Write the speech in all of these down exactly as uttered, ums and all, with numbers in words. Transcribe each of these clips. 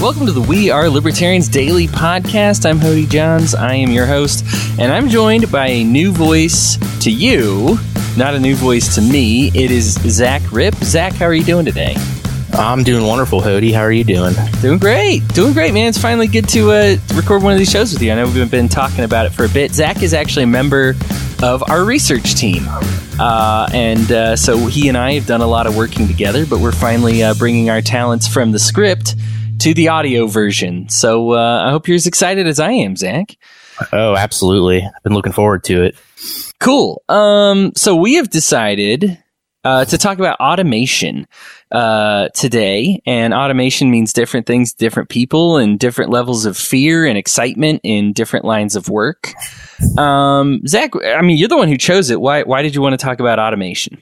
Welcome to the We Are Libertarians Daily Podcast. I'm Hody Johns. I am your host, and I'm joined by a new voice to you, not a new voice to me. It is Zach Ripp. Zach, how are you doing today? I'm doing wonderful, Hody. How are you doing? Doing great. Doing great, man. It's finally good to uh, record one of these shows with you. I know we've been talking about it for a bit. Zach is actually a member of our research team. Uh, and uh, so he and I have done a lot of working together, but we're finally uh, bringing our talents from the script to the audio version. So uh, I hope you're as excited as I am, Zach. Oh, absolutely. I've been looking forward to it. Cool. Um, so we have decided uh, to talk about automation uh, today. And automation means different things to different people and different levels of fear and excitement in different lines of work. Um, Zach, I mean, you're the one who chose it. Why, why did you want to talk about automation?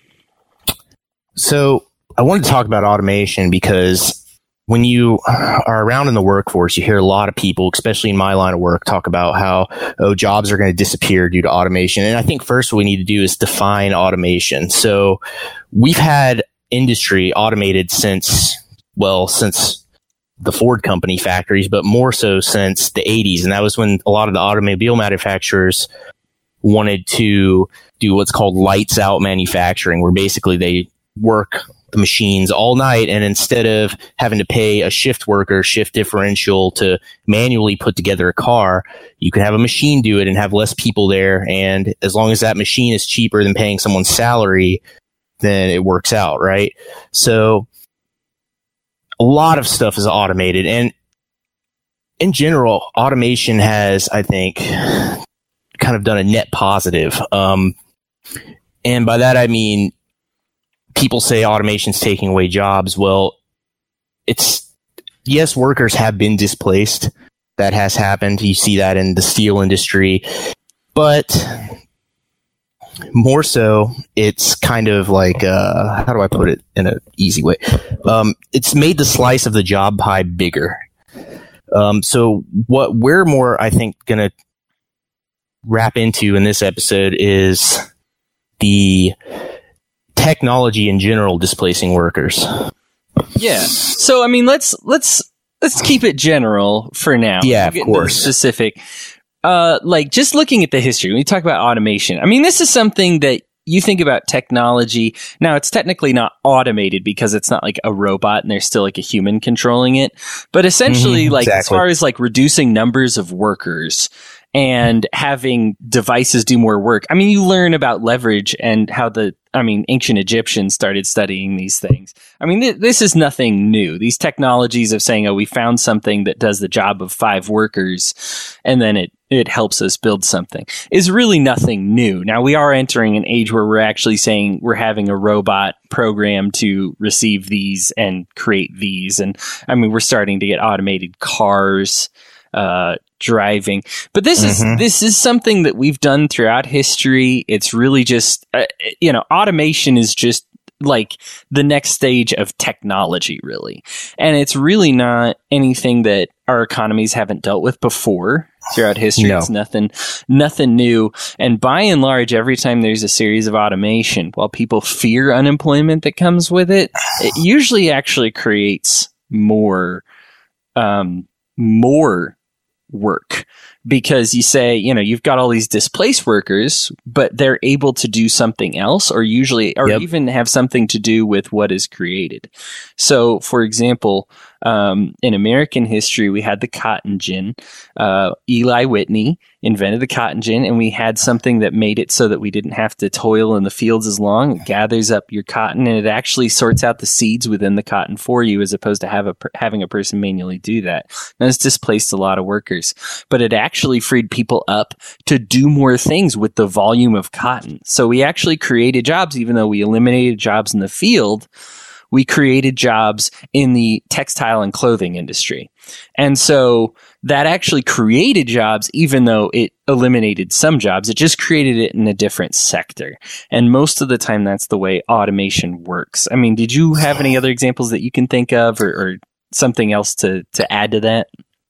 So I wanted to talk about automation because when you are around in the workforce, you hear a lot of people, especially in my line of work, talk about how, oh, jobs are going to disappear due to automation. And I think first what we need to do is define automation. So we've had industry automated since, well, since the Ford company factories, but more so since the eighties. And that was when a lot of the automobile manufacturers wanted to do what's called lights out manufacturing, where basically they work the machines all night, and instead of having to pay a shift worker shift differential to manually put together a car, you can have a machine do it and have less people there. And as long as that machine is cheaper than paying someone's salary, then it works out, right? So a lot of stuff is automated, and in general, automation has, I think, kind of done a net positive. Um, and by that, I mean, people say automation's taking away jobs. Well, it's, yes, workers have been displaced. That has happened. You see that in the steel industry. But more so, it's kind of like, uh, how do I put it in an easy way? Um, it's made the slice of the job pie bigger. Um, so what we're more, I think, going to wrap into in this episode is the technology in general displacing workers. Yeah. So, I mean, let's let's let's keep it general for now. Yeah, we'll of course. Specific. Uh, like just looking at the history, when you talk about automation, I mean, this is something that you think about technology. Now, it's technically not automated because it's not like a robot and there's still like a human controlling it. But essentially, mm-hmm, like exactly. as far as like reducing numbers of workers and having devices do more work. I mean, you learn about leverage and how the, I mean, ancient Egyptians started studying these things. I mean, th- this is nothing new. These technologies of saying, oh, we found something that does the job of five workers, and then it, it helps us build something, is really nothing new. Now, we are entering an age where we're actually saying we're having a robot program to receive these and create these. And I mean, we're starting to get automated cars, uh, driving. But this mm-hmm. is this is something that we've done throughout history. It's really just, uh, you know, automation is just like the next stage of technology, really. And it's really not anything that our economies haven't dealt with before throughout history. No. It's nothing, nothing new. And by and large, every time there's a series of automation, while people fear unemployment that comes with it, it usually actually creates more, um, more work, because you say, you know, you've got all these displaced workers, but they're able to do something else, or usually, or yep. even have something to do with what is created. So, for example, um, in American history, we had the cotton gin. Uh, Eli Whitney invented the cotton gin, and we had something that made it so that we didn't have to toil in the fields as long. It gathers up your cotton, and it actually sorts out the seeds within the cotton for you, as opposed to have a, having a person manually do that. Now, it's displaced a lot of workers, but it actually freed people up to do more things with the volume of cotton. So we actually created jobs, even though we eliminated jobs in the field. We created jobs in the textile and clothing industry. And so that actually created jobs, even though it eliminated some jobs. It just created it in a different sector. And most of the time, that's the way automation works. I mean, did you have any other examples that you can think of, or, or something else to, to add to that?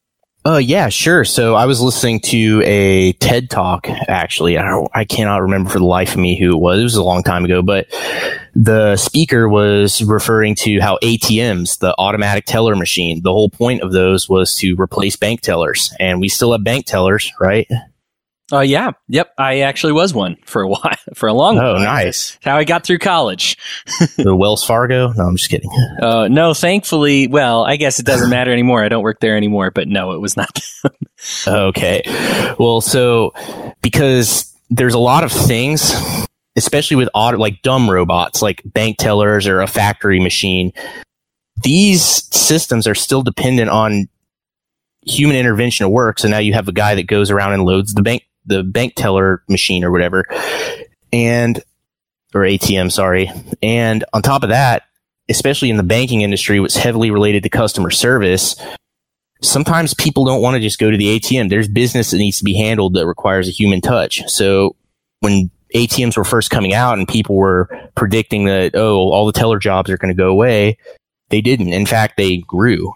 Uh, yeah, sure. So I was listening to a TED Talk, actually. I don't, I cannot remember for the life of me who it was. It was a long time ago, but the speaker was referring to how A T Ms, the automatic teller machine, the whole point of those was to replace bank tellers. And we still have bank tellers, right? Oh, uh, yeah. Yep. I actually was one for a while, for a long Oh, while. nice. That's how I got through college. The Wells Fargo? No, I'm just kidding. Uh, no, thankfully, well, I guess it doesn't matter anymore. I don't work there anymore, but no, it was not them. Okay. Well, so because there's a lot of things, especially with auto, like dumb robots, like bank tellers or a factory machine, these systems are still dependent on human intervention to work. So now you have a guy that goes around and loads the bank, the bank teller machine or whatever, and, or A T M, sorry. And on top of that, especially in the banking industry, what's heavily related to customer service, sometimes people don't want to just go to the A T M. There's business that needs to be handled that requires a human touch. So when A T Ms were first coming out and people were predicting that, oh, all the teller jobs are going to go away, they didn't. In fact, they grew.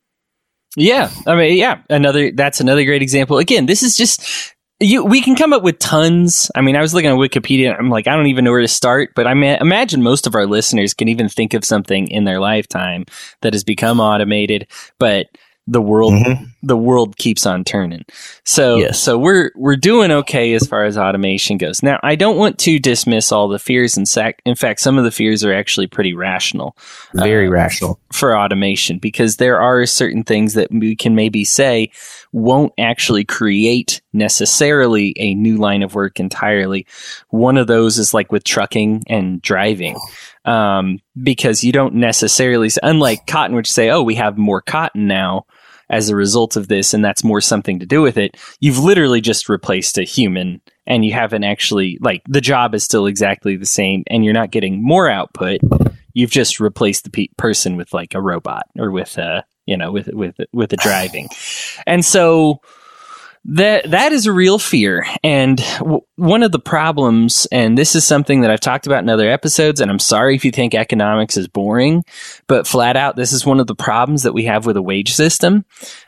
Yeah. I mean, yeah, another, that's another great example. Again, this is just, you, we can come up with tons. I mean, I was looking at Wikipedia. I'm like, I don't even know where to start, but I ma- imagine most of our listeners can even think of something in their lifetime that has become automated, but the world, mm-hmm. the world keeps on turning. So, yes. so we're, we're doing okay as far as automation goes. Now, I don't want to dismiss all the fears. In, sac- in fact, some of the fears are actually pretty rational. Very uh, rational. For automation, because there are certain things that we can maybe say won't actually create necessarily a new line of work entirely. One of those is like with trucking and driving. Um, because you don't necessarily, unlike cotton, which say, oh, we have more cotton now as a result of this, and that's more something to do with it. You've literally just replaced a human, and you haven't actually, like, the job is still exactly the same, and you're not getting more output. You've just replaced the pe- person with like a robot or with a, you know, with with with the driving, and so that that is a real fear. And w- one of the problems, and this is something that I've talked about in other episodes, and I'm sorry if you think economics is boring, but flat out, this is one of the problems that we have with a wage system.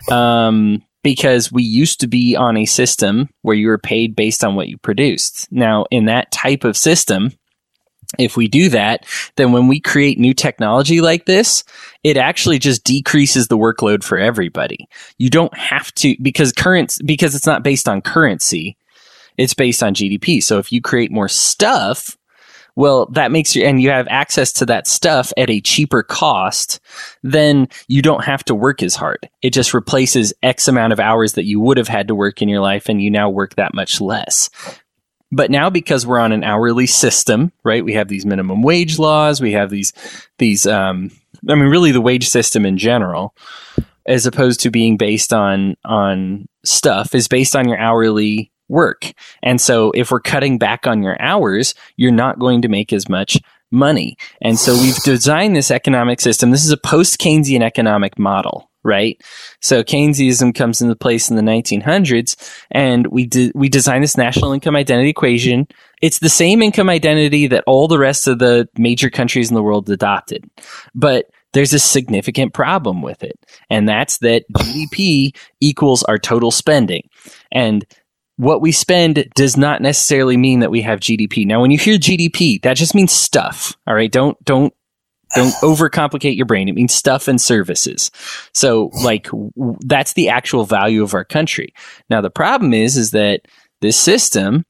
Um, because we used to be on a system where you were paid based on what you produced. Now, in that type of system, if we do that, then when we create new technology like this, it actually just decreases the workload for everybody. You don't have to, because current, because it's not based on currency, it's based on G D P. So if you create more stuff, well, that makes you, and you have access to that stuff at a cheaper cost, then you don't have to work as hard. It just replaces X amount of hours that you would have had to work in your life, and you now work that much less. But now, because we're on an hourly system, right? We have these minimum wage laws. We have these, these, um, I mean, really the wage system in general, as opposed to being based on, on stuff, is based on your hourly work. And so if we're cutting back on your hours, you're not going to make as much money. And so we've designed this economic system. This is a post-Keynesian economic model. Right. So Keynesianism comes into place in the nineteen hundreds, and we de- we designed this national income identity equation. It's the same income identity that all the rest of the major countries in the world adopted. But there's a significant problem with it. And that's that G D P equals our total spending. And what we spend does not necessarily mean that we have G D P. Now, when you hear G D P, that just means stuff. All right. Don't, don't, Don't overcomplicate your brain. It means stuff and services. So, like, w- that's the actual value of our country. Now, the problem is, is that this system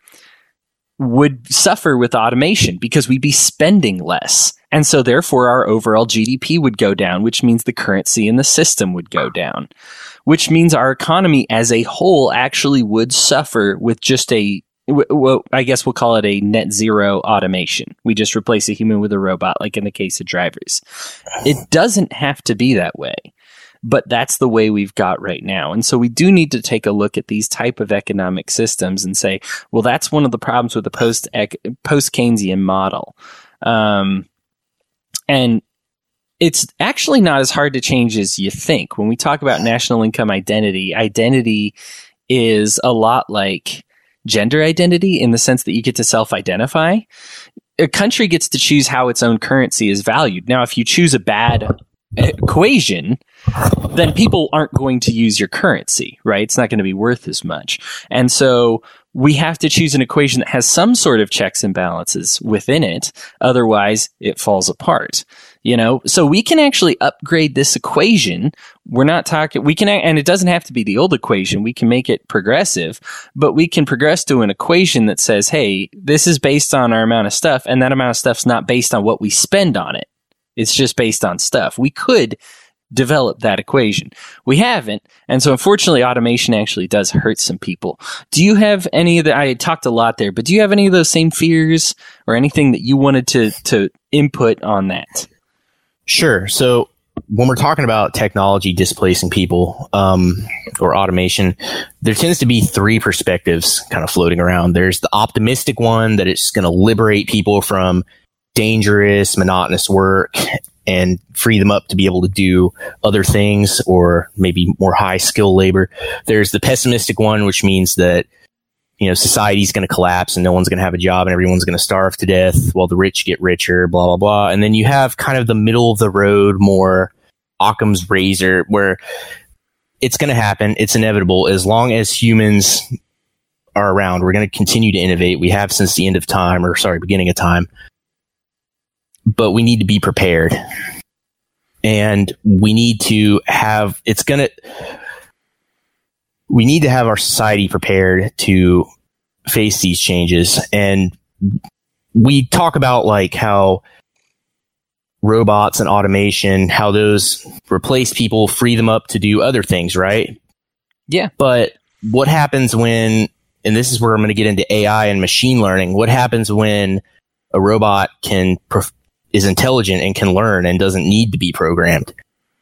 would suffer with automation because we'd be spending less. And so, therefore, our overall G D P would go down, which means the currency in the system would go down, which means our economy as a whole actually would suffer with just a Well, I guess we'll call it a net zero automation. We just replace a human with a robot, like in the case of drivers. It doesn't have to be that way, but that's the way we've got right now. And so we do need to take a look at these type of economic systems and say, well, that's one of the problems with the post post Keynesian model. Um, and it's actually not as hard to change as you think. When we talk about national income identity, identity is a lot like gender identity in the sense that you get to self-identify. A country gets to choose how its own currency is valued. Now, if you choose a bad equation, then people aren't going to use your currency, right? It's not going to be worth as much. And so we have to choose an equation that has some sort of checks and balances within it. Otherwise, it falls apart. You know, so we can actually upgrade this equation. We're not talking, we can, and it doesn't have to be the old equation. We can make it progressive, but we can progress to an equation that says, hey, this is based on our amount of stuff, and that amount of stuff's not based on what we spend on it. It's just based on stuff. We could develop that equation. We haven't. And so unfortunately, automation actually does hurt some people. Do you have any of the, I talked a lot there, but do you have any of those same fears or anything that you wanted to, to input on that? Sure. So when we're talking about technology displacing people, um, or automation, there tends to be three perspectives kind of floating around. There's the optimistic one that it's going to liberate people from dangerous, monotonous work and free them up to be able to do other things or maybe more high skill labor. There's the pessimistic one, which means that, you know, society's going to collapse and no one's going to have a job and everyone's going to starve to death while the rich get richer, blah, blah, blah. And then you have kind of the middle of the road, more Occam's razor, where it's going to happen. It's inevitable. As long as humans are around, we're going to continue to innovate. We have since the end of time, or sorry, beginning of time. But we need to be prepared. And we need to have, it's going to, we need to have our society prepared to face these changes. And we talk about like how robots and automation, how those replace people, free them up to do other things, right? Yeah. But what happens when, and this is where I'm going to get into A I and machine learning, what happens when a robot can perf- is intelligent and can learn and doesn't need to be programmed?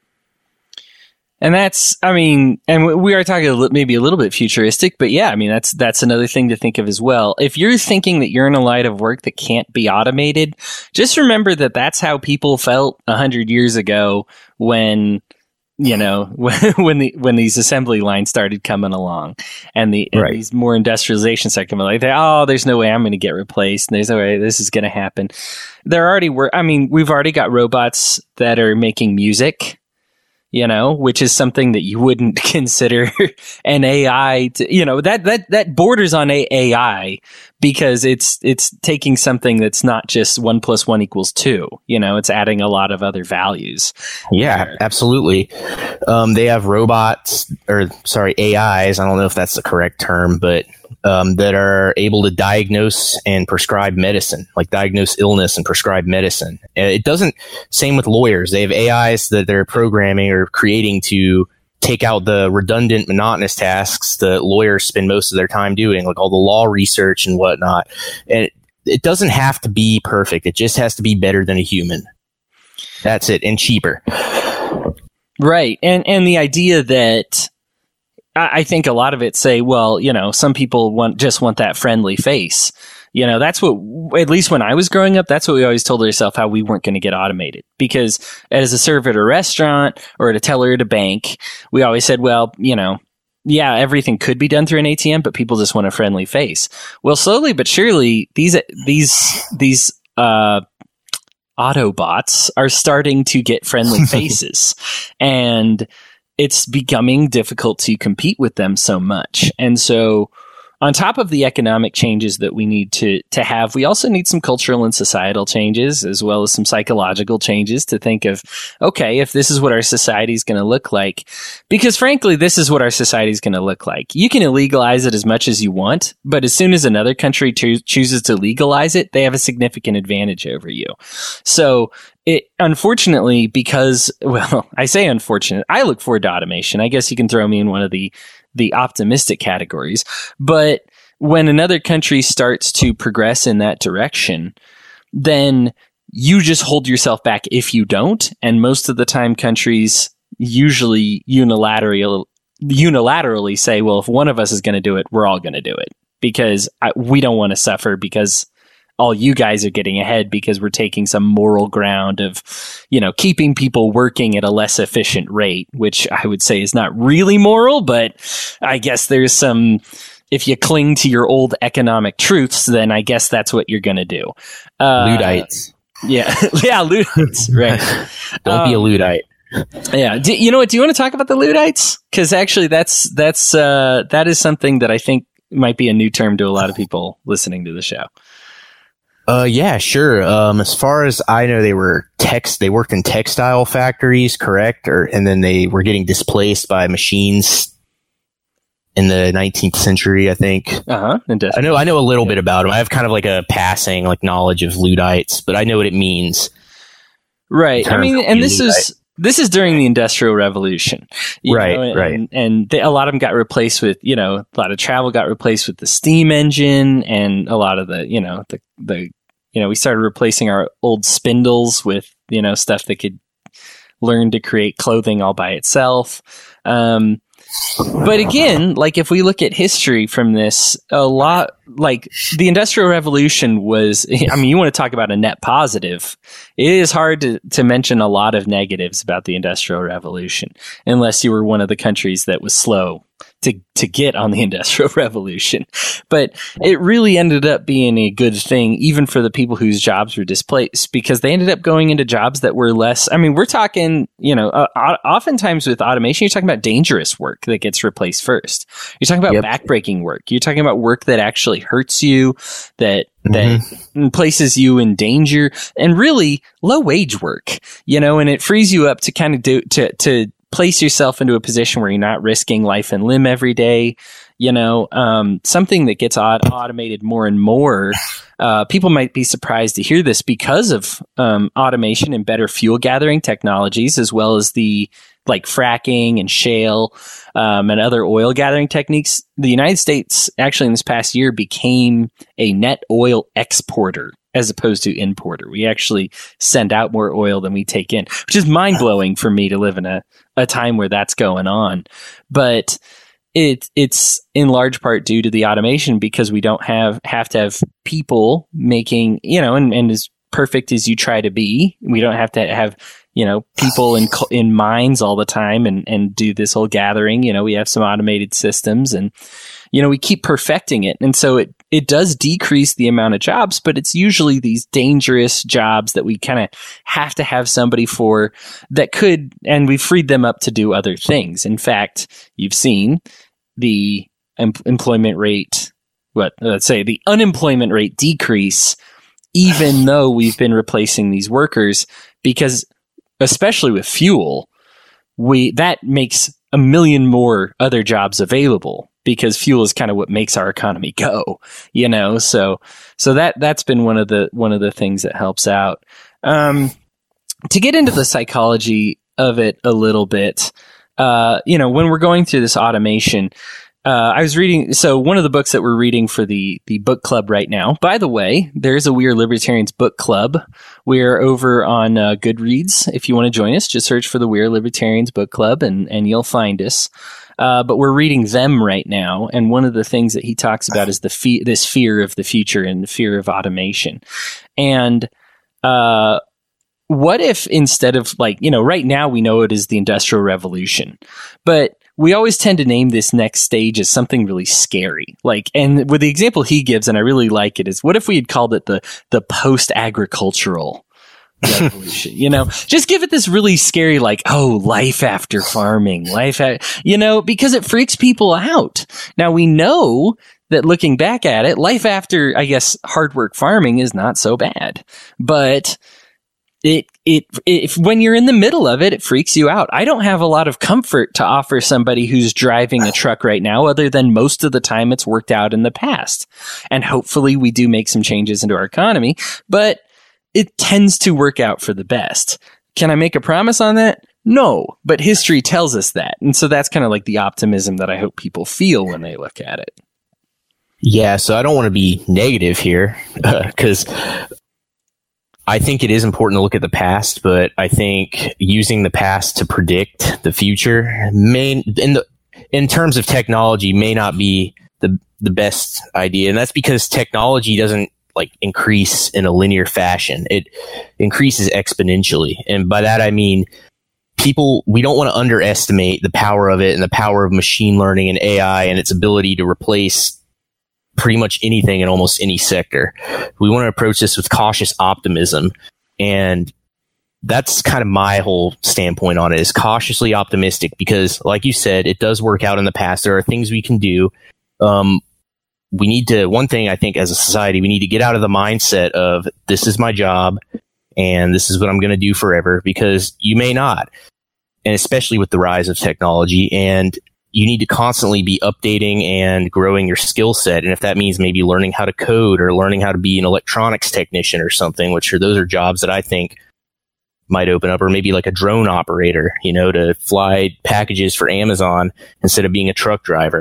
And that's, I mean, and we are talking a li- maybe a little bit futuristic, but yeah, I mean, that's that's another thing to think of as well. If you're thinking that you're in a line of work that can't be automated, just remember that that's how people felt a hundred years ago when, you know, when when the when these assembly lines started coming along, and the and right. these more industrialization started coming, like, oh, there's no way I'm going to get replaced, and there's no way this is going to happen. There already were. I mean, we've already got robots that are making music, you know, which is something that you wouldn't consider an A I to, you know, that, that, that borders on a AI because it's, it's taking something that's not just one plus one equals two, you know, it's adding a lot of other values. Yeah, absolutely. Um, they have robots or sorry, A Is. I don't know if that's the correct term, but, um, that are able to diagnose and prescribe medicine, like diagnose illness and prescribe medicine. It doesn't, same with lawyers. They have A Is that they're programming or creating to take out the redundant, monotonous tasks that lawyers spend most of their time doing, like all the law research and whatnot. And it, it doesn't have to be perfect. It just has to be better than a human. That's it. And cheaper. Right. And, and the idea that I, I think a lot of it say, well, you know, some people want, just want that friendly face. You know, that's what, at least when I was growing up, that's what we always told ourselves, how we weren't going to get automated. Because as a server at a restaurant or at a teller at a bank, we always said, well, you know, yeah, everything could be done through an A T M, but people just want a friendly face. Well, slowly but surely, these, these, these, uh, Autobots are starting to get friendly faces. And it's becoming difficult to compete with them so much. And so, on top of the economic changes that we need to to have, we also need some cultural and societal changes, as well as some psychological changes to think of, okay, if this is what our society is going to look like, because frankly, this is what our society is going to look like. You can illegalize it as much as you want, but as soon as another country cho- chooses to legalize it, they have a significant advantage over you. So it, unfortunately, because, well, I say unfortunate, I look forward to automation. I guess you can throw me in one of the the optimistic categories. But when another country starts to progress in that direction, then you just hold yourself back if you don't. And most of the time, countries usually unilaterally, unilaterally say, well, if one of us is going to do it, we're all going to do it because I, we don't want to suffer because all you guys are getting ahead because we're taking some moral ground of, you know, keeping people working at a less efficient rate, which I would say is not really moral, but I guess there's some, if you cling to your old economic truths, then I guess that's what you're going to do. Uh, Luddites. Yeah. Yeah. Luddites. Right. Don't um, be a Luddite. Yeah. Do, you know what? Do you want to talk about the Luddites? Because actually, that's that's uh, that is something that I think might be a new term to a lot of people listening to the show. Uh, yeah, sure. Um, as far as I know, they were text. They worked in textile factories, correct? Or and then they were getting displaced by machines in the nineteenth century, I think. Uh huh. I know. I know a little yeah. bit about them. I have kind of like a passing like knowledge of Luddites, but I know what it means. Right. I mean, and this Luddite. is. This is during the Industrial Revolution, right? know, and, right, and they, a lot of them got replaced with, you know, a lot of travel got replaced with the steam engine, and a lot of the, you know, the the, you know, we started replacing our old spindles with, you know, stuff that could learn to create clothing all by itself. Um, but again, like if we look at history from this, a lot like the Industrial Revolution was, I mean, you want to talk about a net positive. It is hard to, to mention a lot of negatives about the Industrial Revolution, unless you were one of the countries that was slow to, to get on the Industrial Revolution. But it really ended up being a good thing, even for the people whose jobs were displaced, because they ended up going into jobs that were less, I mean, we're talking, you know, uh, oftentimes with automation, you're talking about dangerous work that gets replaced first. You're talking about yep. backbreaking work. You're talking about work that actually hurts you, that that mm-hmm. places you in danger, and really low wage work, you know, and it frees you up to kind of do, to, to, place yourself into a position where you're not risking life and limb every day. You know, um, something that gets aut- automated more and more. Uh, people might be surprised to hear this because of um, automation and better fuel gathering technologies, as well as the like fracking and shale um, and other oil gathering techniques. The United States actually in this past year became a net oil exporter as opposed to importer. We actually send out more oil than we take in, which is mind blowing for me to live in a, a time where that's going on. But it, it's in large part due to the automation, because we don't have, have to have people making, you know, and, and as perfect as you try to be, we don't have to have, you know, people in, in mines all the time and, and do this whole gathering. You know, we have some automated systems, and, you know, we keep perfecting it. And so it, it does decrease the amount of jobs, but it's usually these dangerous jobs that we kind of have to have somebody for that could, and we've freed them up to do other things. In fact, you've seen the em- employment rate, what, let's say the unemployment rate decrease, even though we've been replacing these workers, because especially with fuel, we, that makes a million more other jobs available, because fuel is kind of what makes our economy go, you know? So, so that, that's been one of the, one of the things that helps out. Um, to get into the psychology of it a little bit, uh, you know, when we're going through this automation, uh, I was reading, so one of the books that we're reading for the, the book club right now, by the way, there's a We Are Libertarians book club. We're over on uh, Goodreads. If you want to join us, just search for the We Are Libertarians book club, and, and you'll find us. Uh, but we're reading them right now, and one of the things that he talks about is the fe- this fear of the future and the fear of automation. And uh, what if instead of, like, you know, right now we know it is the Industrial Revolution, but we always tend to name this next stage as something really scary. Like, and with the example he gives, and I really like it, is what if we had called it the the post-agricultural revolution? You know, just give it this really scary, like, oh, life after farming, life, at, you know, because it freaks people out. Now we know that looking back at it, life after, I guess, hard work farming is not so bad, but it, it, if when you're in the middle of it, it freaks you out. I don't have a lot of comfort to offer somebody who's driving a truck right now, other than most of the time it's worked out in the past. And hopefully we do make some changes into our economy, but it tends to work out for the best. Can I make a promise on that? No, but history tells us that. And so that's kind of like the optimism that I hope people feel when they look at it. Yeah, so I don't want to be negative here, because uh, I think it is important to look at the past, but I think using the past to predict the future may, in the in terms of technology, may not be the the best idea. And that's because technology doesn't like increase in a linear fashion. It increases exponentially. And by that, I mean, people, we don't want to underestimate the power of it and the power of machine learning and A I and its ability to replace pretty much anything in almost any sector. We want to approach this with cautious optimism. And that's kind of my whole standpoint on it, is cautiously optimistic, because like you said, it does work out in the past. There are things we can do. Um, we need to, one thing I think as a society, we need to get out of the mindset of this is my job and this is what I'm going to do forever, because you may not. And especially with the rise of technology, and you need to constantly be updating and growing your skill set. And if that means maybe learning how to code or learning how to be an electronics technician or something, which are, those are jobs that I think might open up, or maybe like a drone operator, you know, to fly packages for Amazon instead of being a truck driver.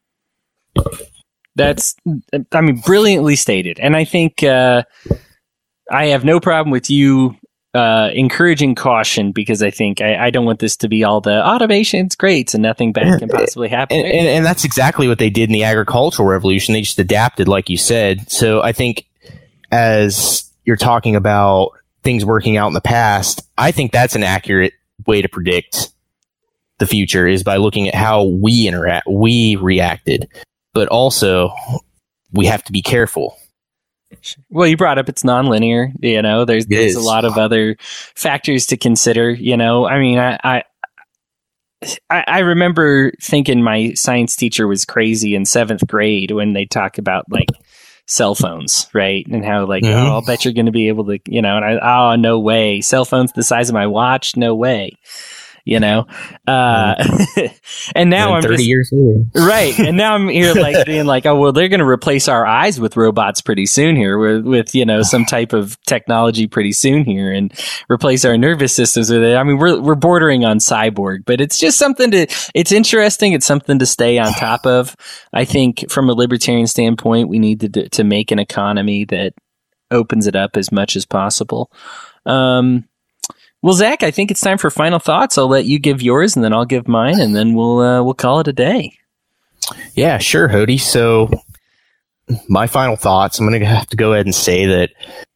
That's, I mean, brilliantly stated. And I think uh, I have no problem with you uh, encouraging caution, because I think I, I don't want this to be all the automation's great and nothing bad can possibly happen. And, and, and that's exactly what they did in the agricultural revolution. They just adapted, like you said. So I think as you're talking about things working out in the past, I think that's an accurate way to predict the future, is by looking at how we interact, we reacted. But also, we have to be careful. Well, you brought up it's nonlinear. You know, there's there's a lot of other factors to consider. You know, I mean, I, I I remember thinking my science teacher was crazy in seventh grade when they talk about like cell phones, right? And how like, mm-hmm. oh, I'll bet you're going to be able to, you know, and I, oh, no way. Cell phones the size of my watch? No way. You know, uh, and now and I'm thirty just, years later, right? And now I'm here like being like, oh well, they're going to replace our eyes with robots pretty soon here, with, with you know some type of technology pretty soon here, and replace our nervous systems with it. I mean, we're we're bordering on cyborg, but it's just something to. It's interesting. It's something to stay on top of. I think from a libertarian standpoint, we need to to make an economy that opens it up as much as possible. Um, Well, Zach, I think it's time for final thoughts. I'll let you give yours, and then I'll give mine, and then we'll uh, we'll call it a day. Yeah, sure, Hody. So, my final thoughts. I'm going to have to go ahead and say that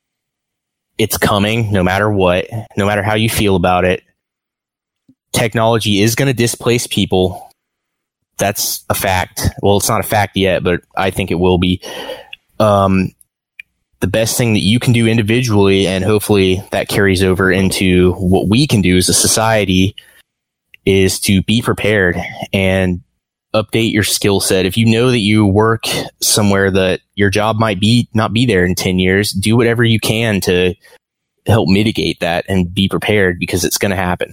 it's coming, no matter what, no matter how you feel about it. Technology is going to displace people. That's a fact. Well, it's not a fact yet, but I think it will be. Um, the best thing that you can do individually, and hopefully that carries over into what we can do as a society, is to be prepared and update your skill set. If you know that you work somewhere that your job might be not be there in ten years, do whatever you can to help mitigate that and be prepared, because it's going to happen.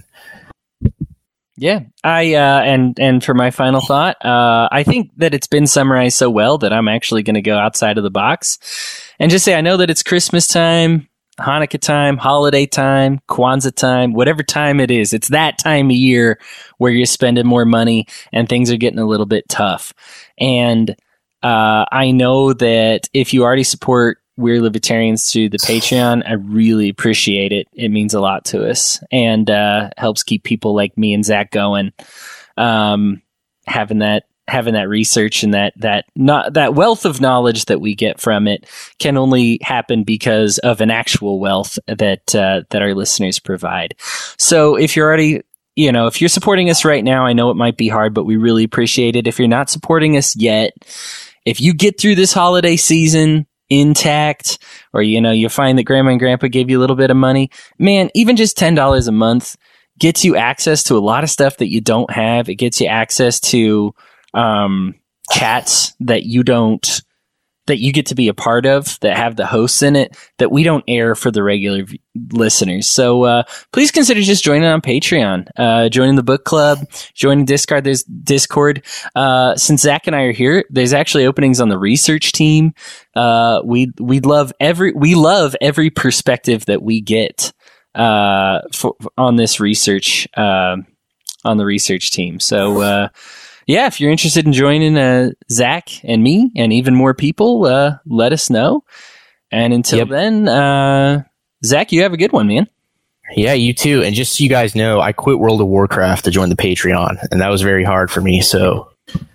Yeah, I uh, and and for my final thought, uh, I think that it's been summarized so well that I'm actually going to go outside of the box and just say I know that it's Christmas time, Hanukkah time, holiday time, Kwanzaa time, whatever time it is. It's that time of year where you're spending more money and things are getting a little bit tough. And uh, I know that if you already support We're Libertarians through the Patreon, I really appreciate it. It means a lot to us, and uh, helps keep people like me and Zach going. Um, having that, having that research and that that not that wealth of knowledge that we get from it can only happen because of an actual wealth that uh, that our listeners provide. So if you're already You know, if you're supporting us right now, I know it might be hard, but we really appreciate it. If you're not supporting us yet, if you get through this holiday season intact, or, you know, you find that grandma and grandpa gave you a little bit of money, man, even just ten dollars a month gets you access to a lot of stuff that you don't have. It gets you access to um, chats that you don't, that you get to be a part of, that have the hosts in it, that we don't air for the regular v- listeners. So uh, please consider just joining on Patreon, uh, joining the book club, joining Discord. There's Discord. Uh, since Zach and I are here, there's actually openings on the research team. Uh, we we love every we love every perspective that we get uh, for, on this research uh, on the research team. So. Uh, Yeah, if you're interested in joining uh, Zach and me and even more people, uh, let us know. And until yep. then, uh, Zach, you have a good one, man. Yeah, you too. And just so you guys know, I quit World of Warcraft to join the Patreon, and that was very hard for me. So,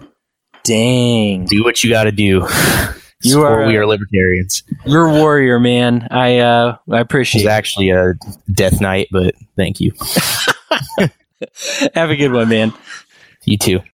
dang, do what you got to do. You are. We are libertarians. You're a warrior, man. I uh, I appreciate. It was actually a death knight, but thank you. Have a good one, man. You too.